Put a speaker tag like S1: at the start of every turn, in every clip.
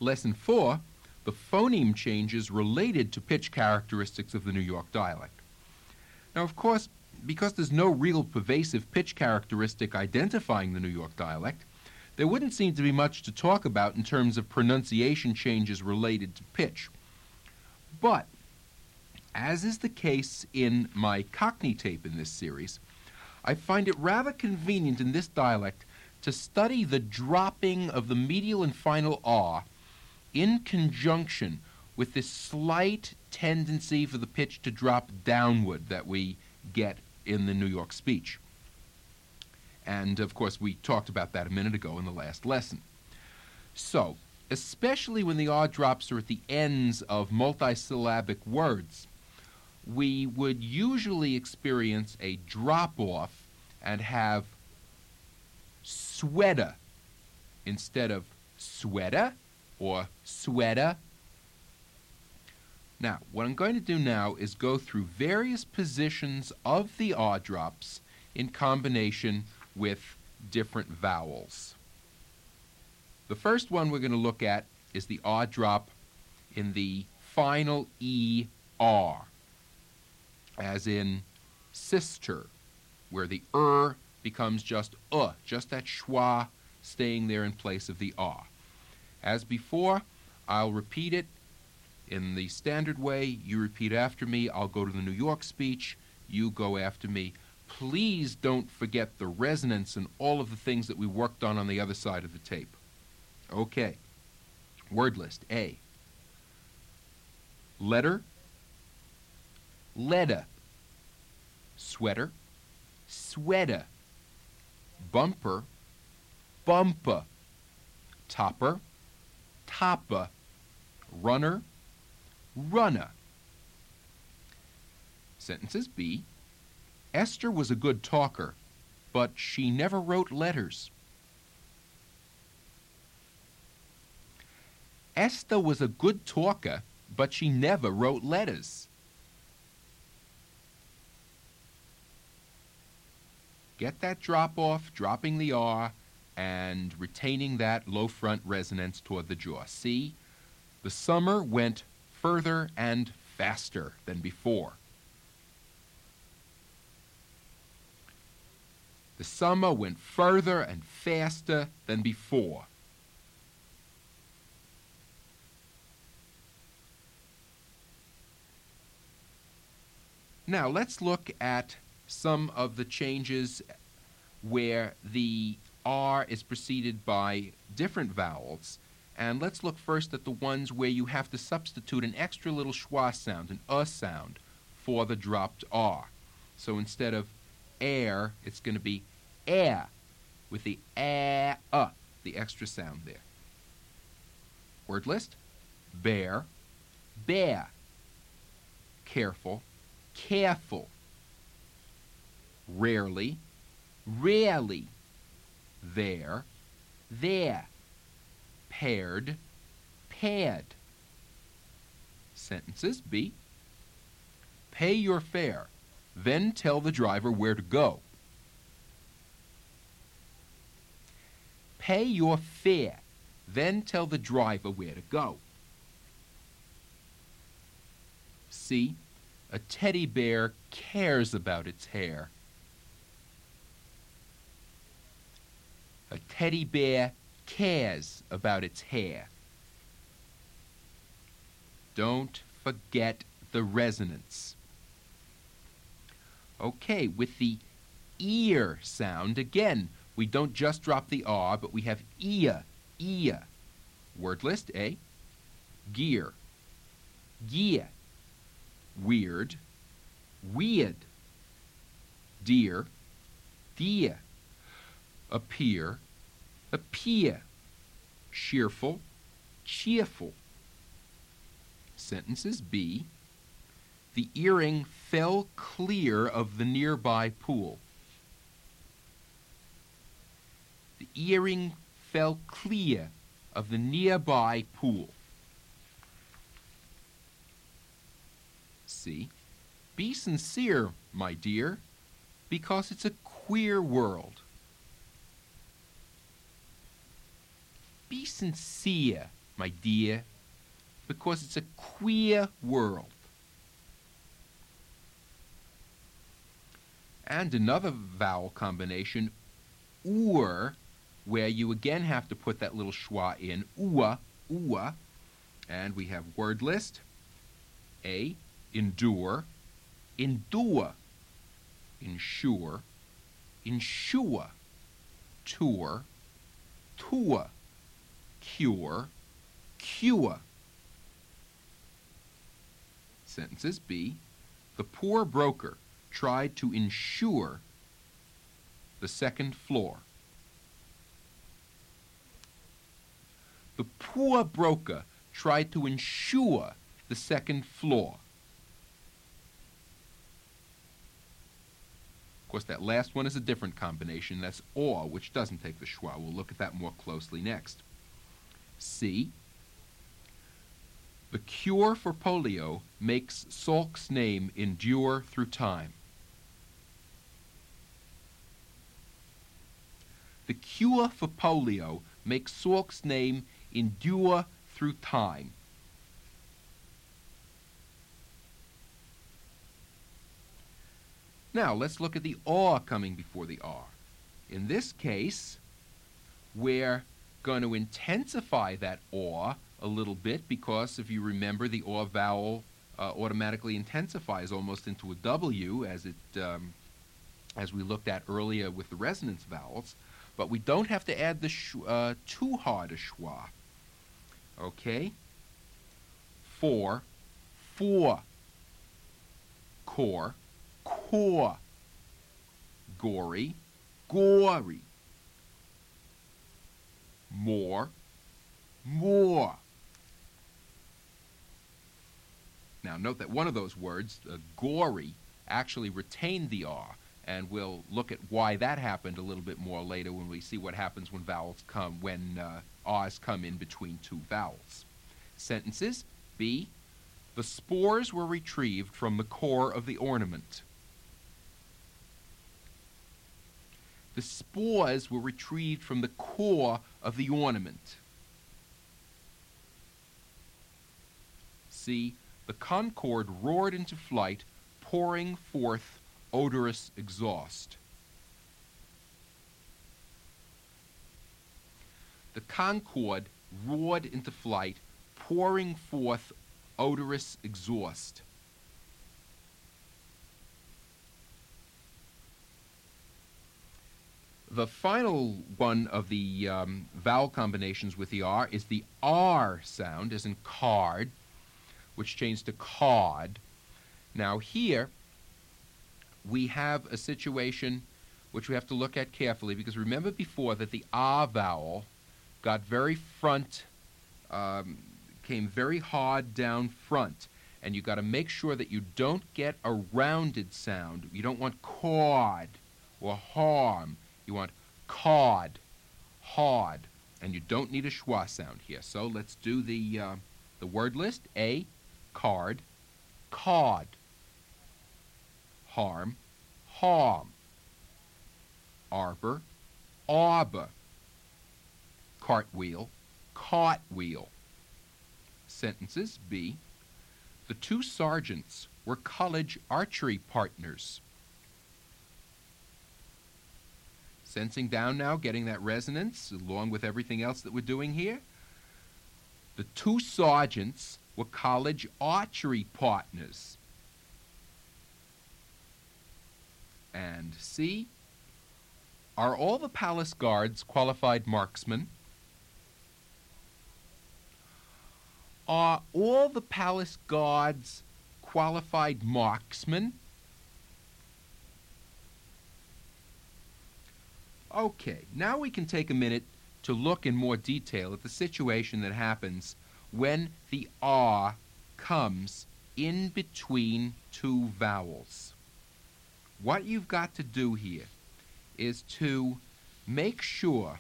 S1: Lesson 4, the phoneme changes related to pitch characteristics of the New York dialect. Now, of course, because there's no real pervasive pitch characteristic identifying the New York dialect, there wouldn't seem to be much to talk about in terms of pronunciation changes related to pitch. But, as is the case in my Cockney tape in this series, I find it rather convenient in this dialect to study the dropping of the medial and final R in conjunction with this slight tendency for the pitch to drop downward that we get in the New York speech. And, of course, we talked about that a minute ago in the last lesson. So, especially when the R drops are at the ends of multisyllabic words, we would usually experience a drop-off and have sweater instead of sweater or sweater. Now, what I'm going to do now is go through various positions of the R drops in combination with different vowels. The first one we're going to look at is the R drop in the final ER, as in sister, where the becomes just just that schwa staying there in place of the R. As before, I'll repeat it in the standard way. You repeat after me. I'll go to the New York speech. You go after me. Please don't forget the resonance and all of the things that we worked on the other side of the tape. Okay. Word list. A. Letter. Letter. Sweater. Sweater. Bumper. Bumper. Topper. Topper. Runner. Runner. Sentences B. Esther was a good talker, but she never wrote letters. Esther was a good talker, but she never wrote letters. Get that drop off, dropping the R, and retaining that low front resonance toward the jaw. C. The summer went further and faster than before. The summer went further and faster than before. Now let's look at some of the changes where the R is preceded by different vowels. And let's look first at the ones where you have to substitute an extra little schwa sound, an sound, for the dropped R. So instead of air, it's going to be air, with the the extra sound there. Word list: bear, bear. Careful, careful. Rarely, rarely. There, there. Paired, paired. Sentences B. Pay your fare, then tell the driver where to go. Pay your fare, then tell the driver where to go. C. A teddy bear cares about its hair. A teddy bear cares about its hair. Don't forget the resonance. Okay, with the ear sound, again, we don't just drop the R, but we have ear, ear. Word list: A. Gear, gear. Weird, weird. Dear, dear. Appear, appear. Cheerful, cheerful. Sentences B. The earring fell clear of the nearby pool. The earring fell clear of the nearby pool. C. Be sincere, my dear, because it's a queer world. Be sincere, my dear, because it's a queer world. And another vowel combination, where you again have to put that little schwa in, ua, ua, and we have word list. A, endure, endure, ensure, ensure, tour, tour, cure, cure. Sentences. B, the poor broker tried to insure the second floor. The poor broker tried to insure the second floor. Of course, that last one is a different combination. That's or, which doesn't take the schwa. We'll look at that more closely next. C, the cure for polio makes Salk's name endure through time. The cure for polio makes Salk's name endure through time. Now, let's look at the or coming before the R. In this case, we're going to intensify that or a little bit because, if you remember, the or vowel automatically intensifies almost into a W as we looked at earlier with the resonance vowels. But we don't have to add the too hard a schwa. Okay? For, core, core, gory, gory, more, more. Now note that one of those words, gory, actually retained the R, and we'll look at why that happened a little bit more later when we see what happens when R's come in between two vowels. Sentences. B, the spores were retrieved from the core of the ornament. The spores were retrieved from the core of the ornament. C, the Concorde roared into flight, pouring forth odorous exhaust. The Concorde roared into flight, pouring forth odorous exhaust. The final one of the vowel combinations with the R is the R sound, as in card, which changed to cod. Now here, we have a situation which we have to look at carefully, because remember before that the R vowel got very front, came very hard down front, and you got to make sure that you don't get a rounded sound. You don't want cord or harm. You want cod, hard, and you don't need a schwa sound here. So let's do the word list. A, card, cod, harm, harm, arbor, arbor, cartwheel, cartwheel. Sentences. B, the two sergeants were college archery partners. Sensing down now, getting that resonance along with everything else that we're doing here. The two sergeants were college archery partners. And C, are all the palace guards qualified marksmen? Are all the palace guards qualified marksmen? Okay, now we can take a minute to look in more detail at the situation that happens when the R comes in between two vowels. What you've got to do here is to make sure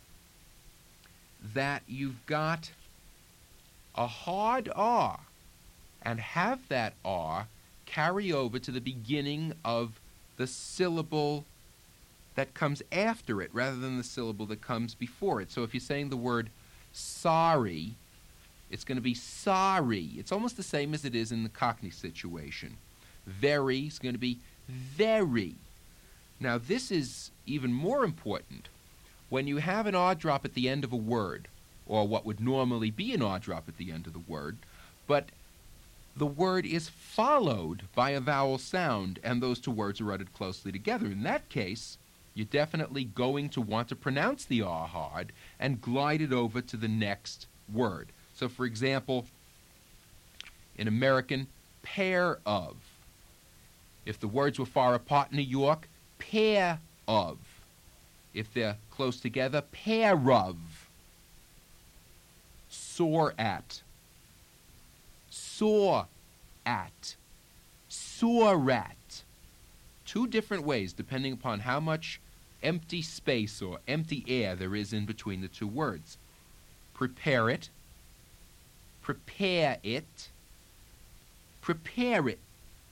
S1: that you've got a hard R and have that R carry over to the beginning of the syllable that comes after it rather than the syllable that comes before it. So if you're saying the word sorry, It's going to be sorry. It's almost the same as it is in the Cockney situation. Very is going to be very. Now, this is even more important when you have an R drop at the end of a word, or what would normally be an R drop at the end of the word, but the word is followed by a vowel sound, and those two words are uttered closely together. In that case, you're definitely going to want to pronounce the R hard and glide it over to the next word. So, for example, in American, pair of. If the words were far apart in New York, pair of. If they're close together, pair of. Soar at. Saw at. Soar at. Two different ways depending upon how much empty space or empty air there is in between the two words. Prepare it. Prepare it. Prepare it.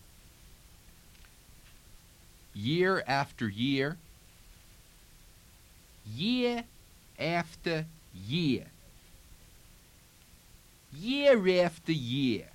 S1: Year after year. Year after year. Year after year.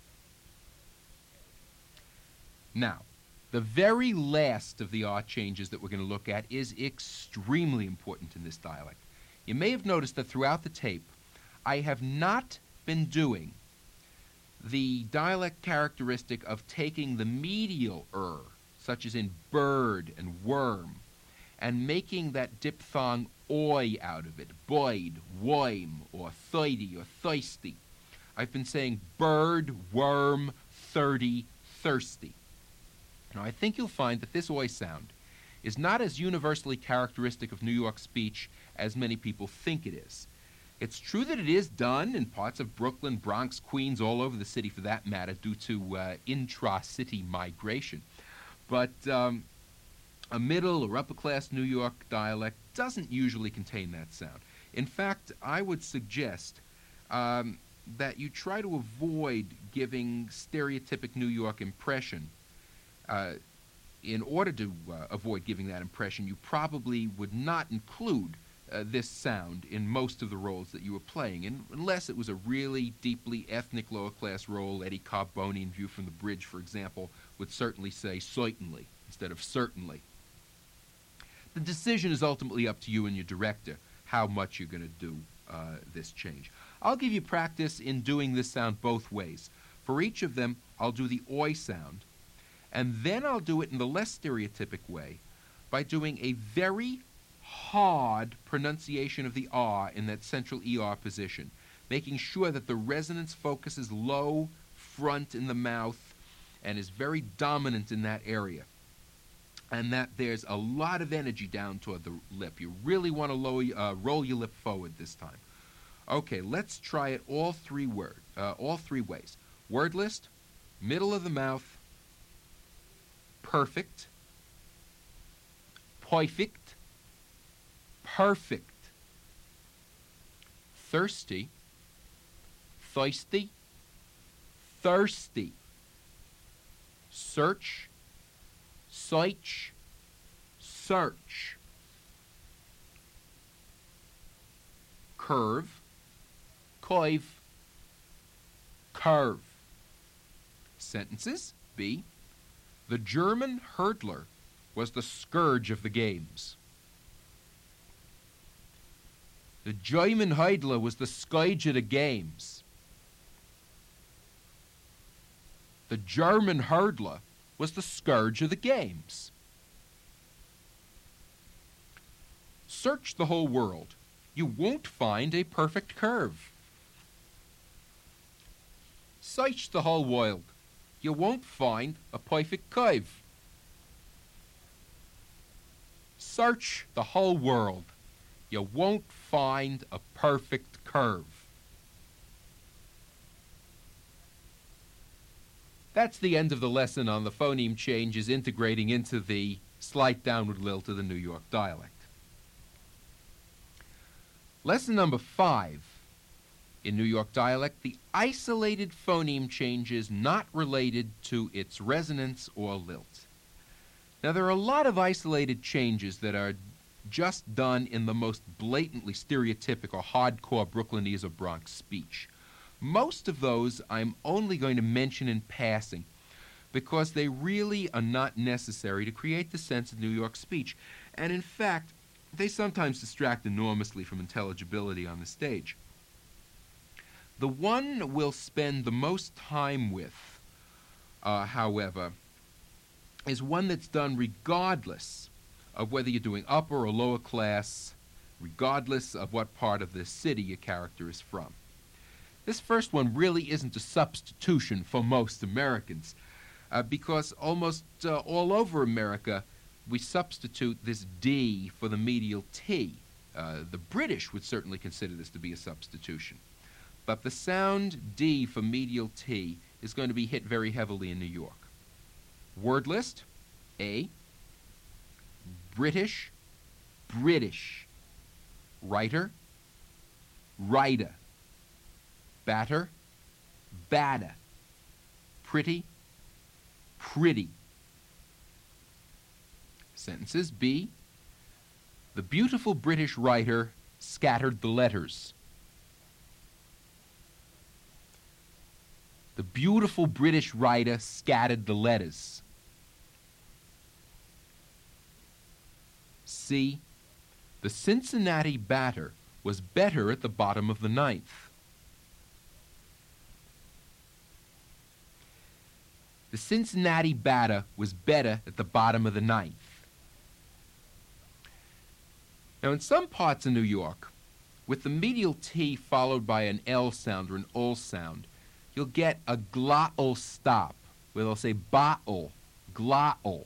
S1: Now, the very last of the R changes that we're going to look at is extremely important in this dialect. You may have noticed that throughout the tape, I have not been doing the dialect characteristic of taking the medial such as in bird and worm, and making that diphthong oi out of it, boyd, woim, or thoidy, or thirsty. I've been saying bird, worm, 30, thirsty. Now, I think you'll find that this oi sound is not as universally characteristic of New York speech as many people think it is. It's true that it is done in parts of Brooklyn, Bronx, Queens, all over the city for that matter, due to intra-city migration. But a middle or upper-class New York dialect doesn't usually contain that sound. In fact, I would suggest that you try to avoid giving stereotypic New York impression. In order to avoid giving that impression, you probably would not include this sound in most of the roles that you were playing, unless it was a really deeply ethnic lower-class role. Eddie Carboni in View from the Bridge, for example, would certainly say certainly instead of certainly. The decision is ultimately up to you and your director, how much you're going to do this change. I'll give you practice in doing this sound both ways. For each of them, I'll do the oi sound, and then I'll do it in the less stereotypic way by doing a very hard pronunciation of the R in that central ER position, making sure that the resonance focuses low front in the mouth and is very dominant in that area, and that there's a lot of energy down toward the lip. You really want to roll your lip forward this time. Okay, let's try it all three ways. Word list, middle of the mouth, perfect, perfect, perfect, thirsty, thirsty, thirsty, search, search, search, curve, curve, curve. Sentences. B. The German hurdler was the scourge of the games. The German hurdler was the scourge of the games. The German hurdler was the scourge of the games. Search the whole world. You won't find a perfect curve. Search the whole world. You won't find a perfect curve. Search the whole world. You won't find a perfect curve. That's the end of the lesson on the phoneme changes integrating into the slight downward lilt of the New York dialect. Lesson number 5. In New York dialect, the isolated phoneme changes not related to its resonance or lilt. Now, there are a lot of isolated changes that are just done in the most blatantly stereotypic or hardcore Brooklynese or Bronx speech. Most of those I'm only going to mention in passing because they really are not necessary to create the sense of New York speech. And in fact, they sometimes distract enormously from intelligibility on the stage. The one we'll spend the most time with, however, is one that's done regardless of whether you're doing upper or lower class, regardless of what part of the city your character is from. This first one really isn't a substitution for most Americans, because almost all over America we substitute this D for the medial T. The British would certainly consider this to be a substitution. But the sound D for medial T is going to be hit very heavily in New York. Word list, A. British, British. Writer, writer. Batter, batter. Pretty, pretty. Sentences, B. The beautiful British writer scattered the letters. The beautiful British writer scattered the letters. C. The Cincinnati batter was better at the bottom of the ninth. The Cincinnati batter was better at the bottom of the ninth. Now, in some parts of New York, with the medial T followed by an L sound or an ol sound, you'll get a glottal stop, where they'll say bottle, glottal.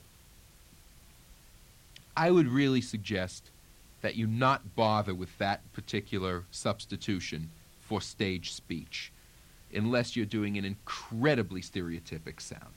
S1: I would really suggest that you not bother with that particular substitution for stage speech, unless you're doing an incredibly stereotypic sound.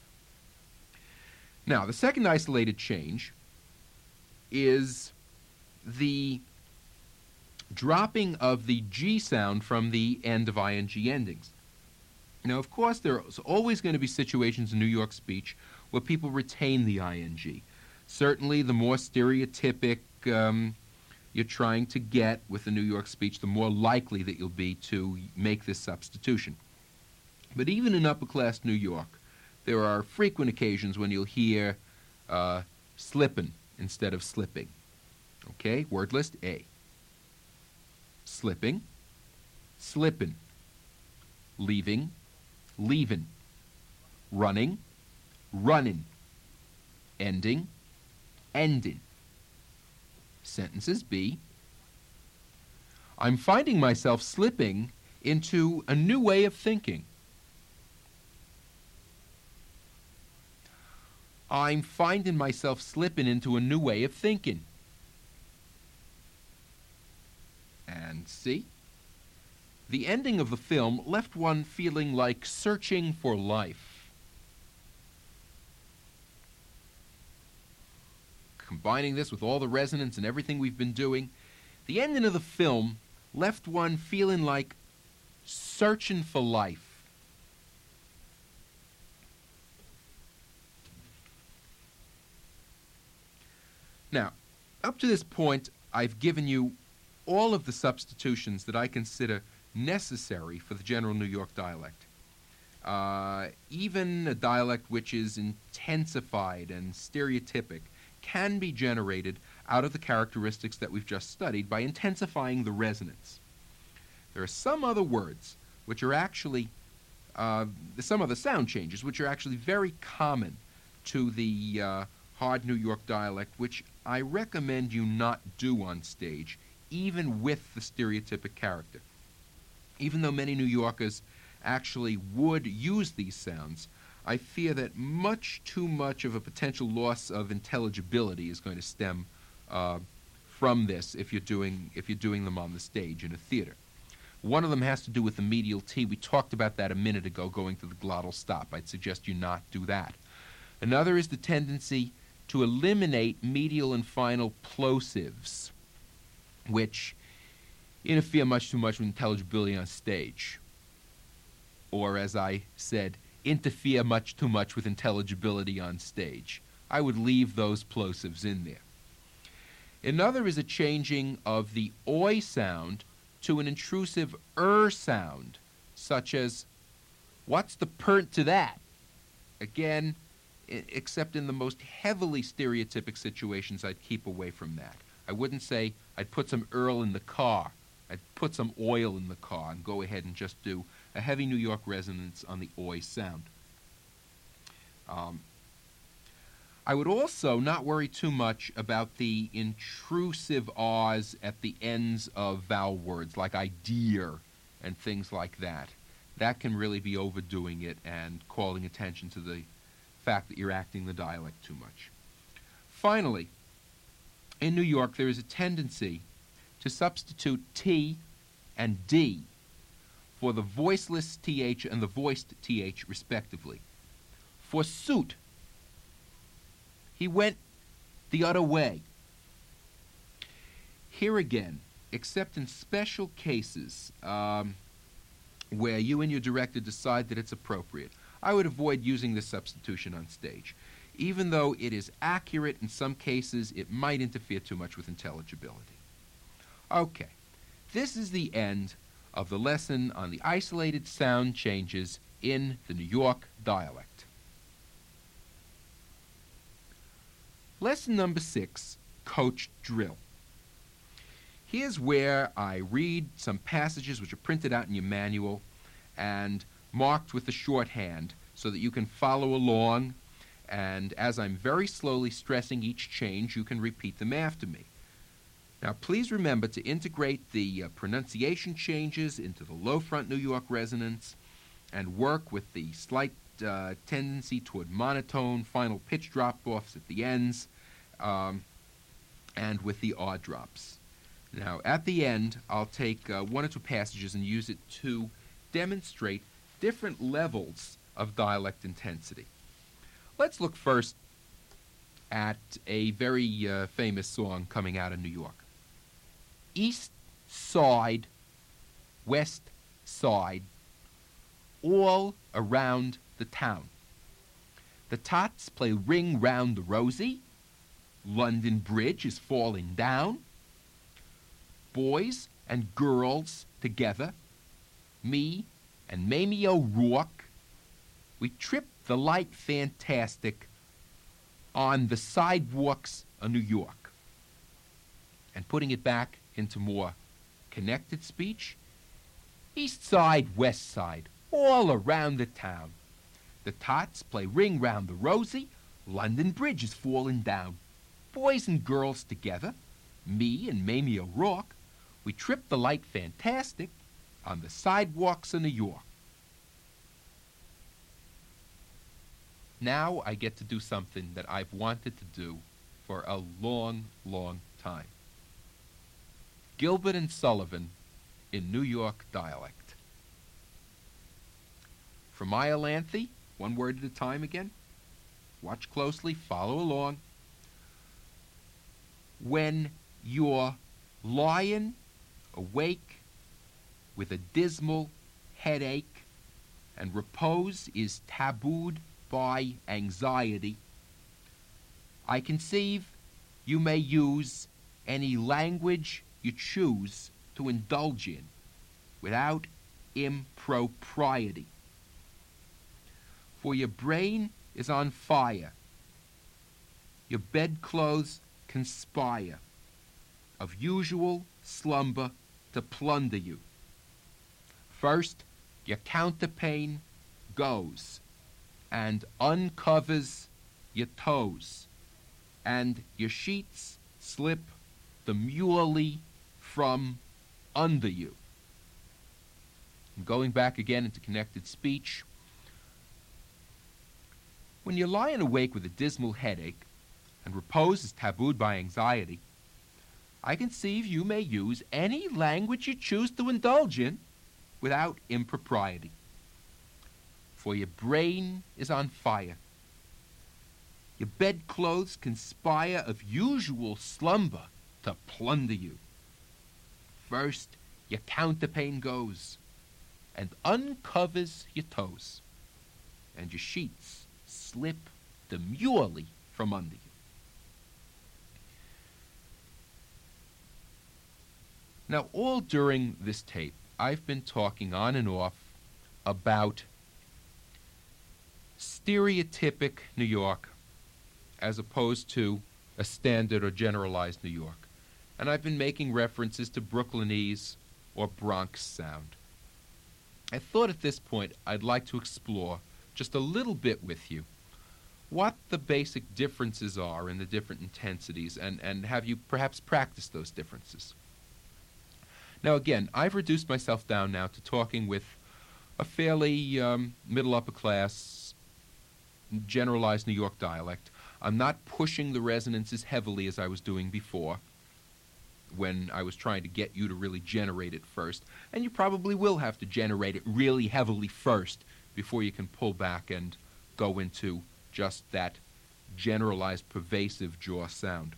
S1: Now, the second isolated change is the dropping of the G sound from the end of ing endings. Now, of course, there's always going to be situations in New York speech where people retain the ing. Certainly, the more stereotypic you're trying to get with the New York speech, the more likely that you'll be to make this substitution. But even in upper-class New York, there are frequent occasions when you'll hear slippin' instead of slipping. Okay, word list A. Slipping, slippin'. Leaving, leavin'. Running, runnin'. Ending, endin'. Sentences B. I'm finding myself slipping into a new way of thinking. I'm finding myself slipping into a new way of thinking. And C. The ending of the film left one feeling like searching for life. Combining this with all the resonance and everything we've been doing, the ending of the film left one feeling like searching for life. Now, up to this point, I've given you all of the substitutions that I consider necessary for the general New York dialect. Even a dialect which is intensified and stereotypic can be generated out of the characteristics that we've just studied by intensifying the resonance. There are some other words which are actually, some other sound changes which are actually very common to the hard New York dialect, which I recommend you not do on stage, even with the stereotypic character. Even though many New Yorkers actually would use these sounds, I fear that much too much of a potential loss of intelligibility is going to stem from this if you're doing them on the stage in a theater. One of them has to do with the medial T. We talked about that a minute ago, going to the glottal stop. I'd suggest you not do that. Another is the tendency to eliminate medial and final plosives, which interfere much too much with intelligibility on stage. Or, as I said, interfere much too much with intelligibility on stage. I would leave those plosives in there. Another is a changing of the oi sound to an intrusive sound, such as, "What's the pert to that?" Again, except in the most heavily stereotypic situations, I'd keep away from that. I wouldn't say, "I'd put some Earl in the car." I'd put some oil in the car and go ahead and just do a heavy New York resonance on the oi sound. I would also not worry too much about the intrusive R's at the ends of vowel words, like idea and things like that. That can really be overdoing it and calling attention to the fact that you're acting the dialect too much. Finally, in New York, there is a tendency to substitute T and D for the voiceless TH and the voiced TH, respectively. For suit, he went the other way. Here again, except in special cases where you and your director decide that it's appropriate, I would avoid using this substitution on stage. Even though it is accurate in some cases, it might interfere too much with intelligibility. Okay, this is the end of the lesson on the isolated sound changes in the New York dialect. Lesson number 6, Coach Drill. Here's where I read some passages which are printed out in your manual and marked with the shorthand so that you can follow along, and as I'm very slowly stressing each change, you can repeat them after me. Now, please remember to integrate the pronunciation changes into the low-front New York resonance and work with the slight tendency toward monotone final pitch drop-offs at the ends and with the R drops. Now, at the end, I'll take one or two passages and use it to demonstrate different levels of dialect intensity. Let's look first at a very famous song coming out of New York. East side, west side, all around the town. The tots play ring round the rosy. London Bridge is falling down. Boys and girls together, me and Mamie O'Rourke, we trip the light fantastic on the sidewalks of New York. And putting it back into more connected speech, east side, west side, all around the town. The tots play ring round the rosy, London Bridge is falling down. Boys and girls together, me and Mamie O'Rourke, we trip the light fantastic on the sidewalks of New York. Now I get to do something that I've wanted to do for a long, long time. Gilbert and Sullivan in New York dialect. From Iolanthe, one word at a time again. Watch closely, follow along. When you're lying awake with a dismal headache and repose is tabooed by anxiety, I conceive you may use any language you choose to indulge in without impropriety. For your brain is on fire, your bedclothes conspire of usual slumber to plunder you. First, your counterpane goes and uncovers your toes, and your sheets slip demurely from under you. And going back again into connected speech, when you're lying awake with a dismal headache and repose is tabooed by anxiety, I conceive you may use any language you choose to indulge in without impropriety. For your brain is on fire. Your bedclothes conspire of usual slumber to plunder you. First, your counterpane goes and uncovers your toes, and your sheets slip demurely from under you. Now, all during this tape, I've been talking on and off about stereotypic New York as opposed to a standard or generalized New York. And I've been making references to Brooklynese or Bronx sound. I thought at this point I'd like to explore just a little bit with you what the basic differences are in the different intensities and have you perhaps practiced those differences. Now again, I've reduced myself down now to talking with a fairly middle upper class generalized New York dialect. I'm not pushing the resonances heavily as I was doing before when I was trying to get you to really generate it first. And you probably will have to generate it really heavily first before you can pull back and go into just that generalized pervasive jaw sound.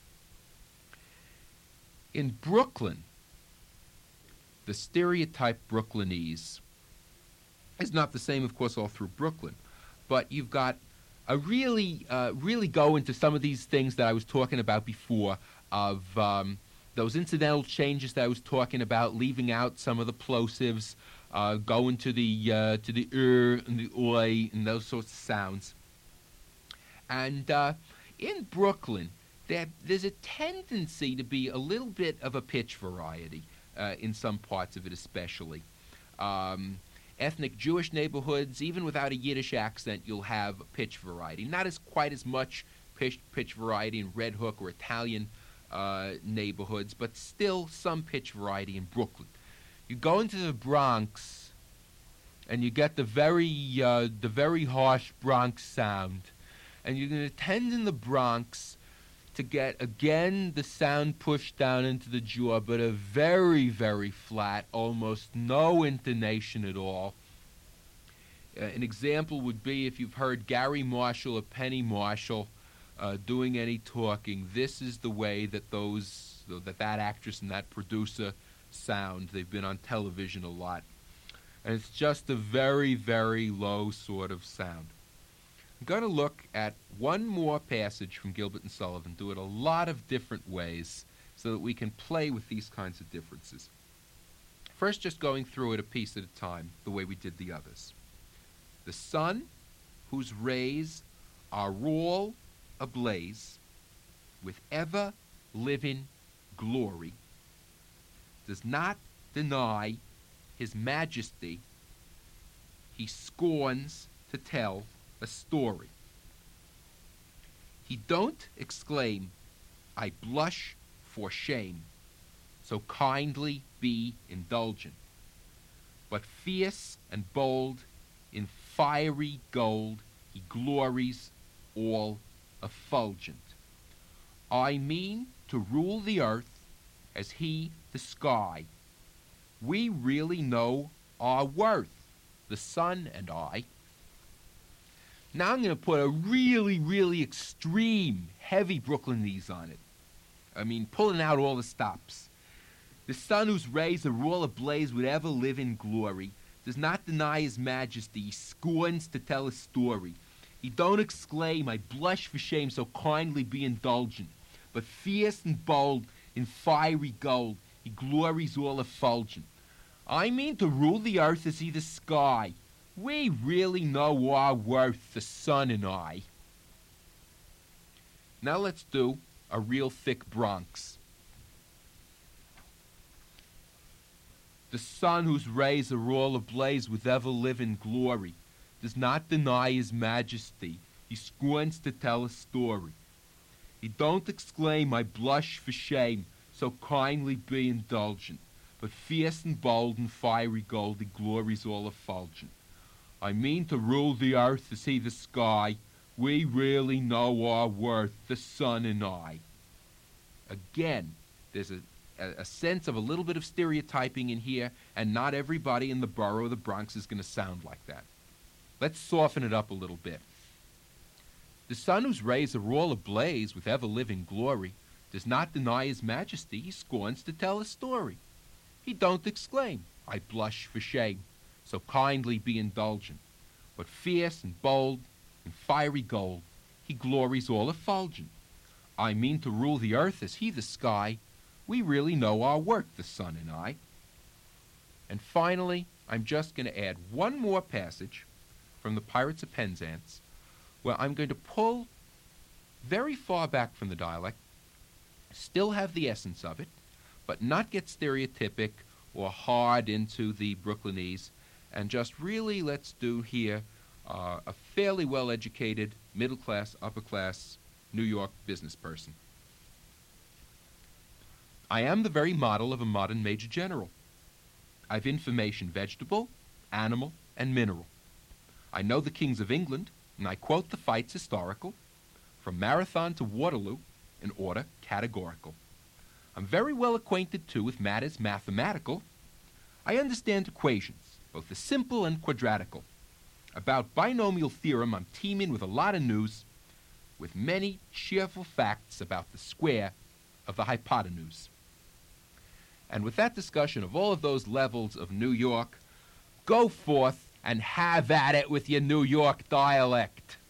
S1: In Brooklyn, the stereotype Brooklynese is not the same, of course, all through Brooklyn, but you've got a really go into some of these things that I was talking about before of those incidental changes that I was talking about, leaving out some of the plosives, going to the and the oi and those sorts of sounds. And in Brooklyn, there's a tendency to be a little bit of a pitch variety in some parts of it, especially. Ethnic Jewish neighborhoods, even without a Yiddish accent, you'll have a pitch variety. Not as quite as much pitch variety in Red Hook or Italian neighborhoods, but still some pitch variety in Brooklyn. You go into the Bronx, and you get the very harsh Bronx sound, and you're going to tend in the Bronx to get, again, the sound pushed down into the jaw, but a very, very flat, almost no intonation at all. An example would be if you've heard Gary Marshall or Penny Marshall doing any talking, this is the way that that actress and that producer sound. They've been on television a lot. And it's just a very, very low sort of sound. I'm going to look at one more passage from Gilbert and Sullivan, do it a lot of different ways so that we can play with these kinds of differences. First, just going through it a piece at a time, the way we did the others. The sun, whose rays are all ablaze with ever-living glory, does not deny his majesty. He scorns to tell a story. He don't exclaim, I blush for shame, so kindly be indulgent, but fierce and bold, in fiery gold, he glories all effulgent. I mean to rule the earth as he the sky. We really know our worth, the sun and I. Now I'm going to put a really, really extreme, heavy Brooklynese on it. I mean, pulling out all the stops. The sun whose rays are all ablaze with ever-living glory does not deny his majesty. He scorns to tell a story. He don't exclaim, I blush for shame, so kindly be indulgent. But fierce and bold, in fiery gold, he glories all effulgent. I mean to rule the earth as he the sky. We really know our worth, the sun and I. Now let's do a real thick Bronx. The sun whose rays are all ablaze with ever-living glory does not deny his majesty. He scorns to tell a story. He don't exclaim, I blush for shame, so kindly be indulgent. But fierce and bold and fiery gold, he glories all effulgent. I mean to rule the earth as he the sky. We really know our worth, the sun and I. Again, there's a sense of a little bit of stereotyping in here, and not everybody in the borough of the Bronx is going to sound like that. Let's soften it up a little bit. The sun whose rays are all ablaze with ever-living glory does not deny his majesty. He scorns to tell a story. He don't exclaim, I blush for shame, so kindly be indulgent. But fierce and bold and fiery gold, he glories all effulgent. I mean to rule the earth as he the sky. We really know our work, the sun and I. And finally, I'm just going to add one more passage from the Pirates of Penzance, where I'm going to pull very far back from the dialect, still have the essence of it, but not get stereotypic or hard into the Brooklynese, and just really let's do here a fairly well-educated, middle-class, upper-class New York business person. I am the very model of a modern major general. I've information vegetable, animal, and mineral. I know the kings of England, and I quote the fights historical, from Marathon to Waterloo, in order categorical. I'm very well acquainted, too, with matters mathematical. I understand equations, both the simple and quadratical. About binomial theorem, I'm teeming with a lot of news, with many cheerful facts about the square of the hypotenuse. And with that discussion of all of those levels of New York, go forth and have at it with your New York dialect.